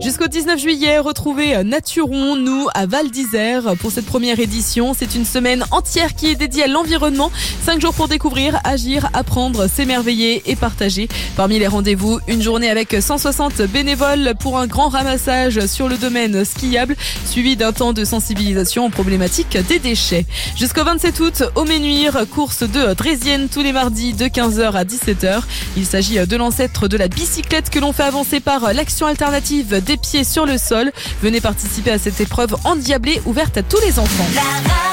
Jusqu'au 19 juillet, retrouvez Naturons-nous à Val d'Isère. Pour cette première édition, c'est une semaine entière qui est dédiée à l'environnement. 5 jours pour découvrir, agir, apprendre, s'émerveiller et partager. Parmi les rendez-vous, une journée avec 160 bénévoles pour un grand ramassage sur le domaine skiable, suivi d'un temps de sensibilisation aux problématiques des déchets. Jusqu'au 27 août, au Ménuire, course de Drésienne tous les mardis de 15h à 17h. Il s'agit de l'ancêtre de la bicyclette que l'on fait avancer par l'action alternative des pieds sur le sol. Venez participer à cette épreuve endiablée ouverte à tous les enfants.